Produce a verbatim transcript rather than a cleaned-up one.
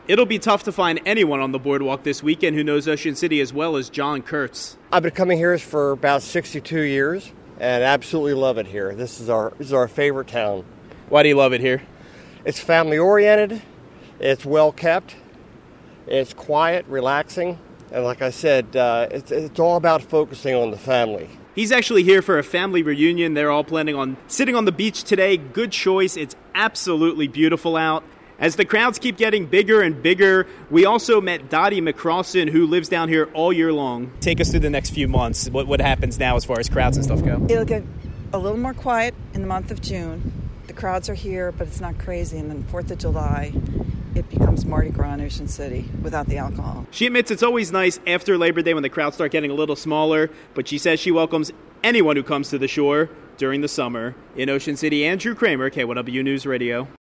It'll be tough to find anyone on the boardwalk this weekend who knows Ocean City as well as John Kurtz. I've been coming here for about sixty-two years and absolutely love it here. This is our this is our favorite town. Why do you love it here? It's family-oriented, it's well-kept, it's quiet, relaxing, and like I said, uh, it's, it's all about focusing on the family. He's actually here for a family reunion. They're all planning on sitting on the beach today. Good choice. It's absolutely beautiful out. As the crowds keep getting bigger and bigger, we also met Dottie McCrossan, who lives down here all year long. Take us through the next few months. What, what happens now as far as crowds and stuff go? It'll get a little more quiet in the month of June. The crowds are here, but it's not crazy. And then fourth of July, it becomes Mardi Gras in Ocean City without the alcohol. She admits it's always nice after Labor Day when the crowds start getting a little smaller, but she says she welcomes anyone who comes to the shore during the summer. In Ocean City, Andrew Kramer, K Y W News Radio.